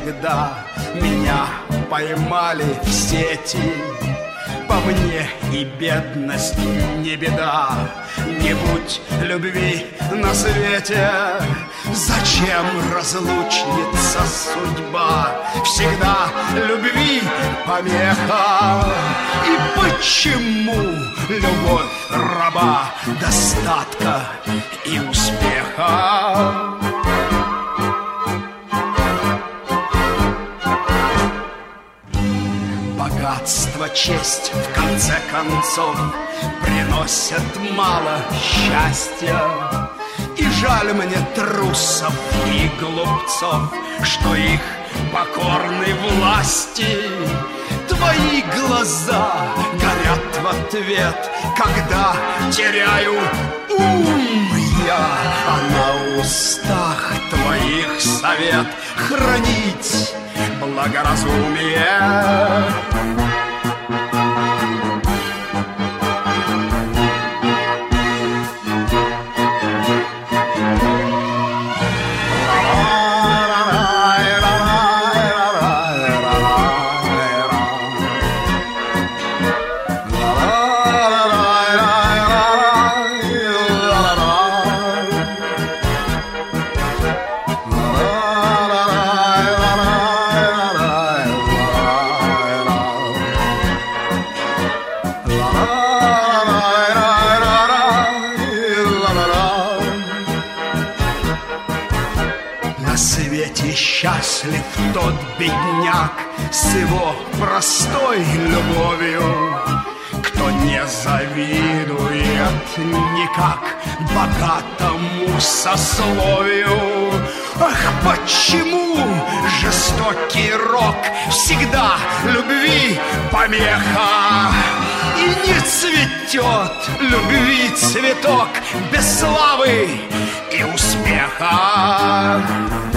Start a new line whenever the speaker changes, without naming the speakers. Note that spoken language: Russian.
всегда меня поймали в сети. По мне и бедность не беда, не будь любви на свете. Зачем разлучница судьба, всегда любви помеха? И почему любовь раба достатка и успеха? Богатство, честь, в конце концов, приносят мало счастья. И жаль мне трусов и глупцов, что их покорны власти. Твои глаза горят в ответ, когда теряю ум я, а на устах твоих совет хранить благоразумие. Счастлив тот бедняк с его простой любовью, кто не завидует никак богатому сословию. Ах, почему жестокий рок всегда любви помеха? И не цветет любви цветок без славы и успеха.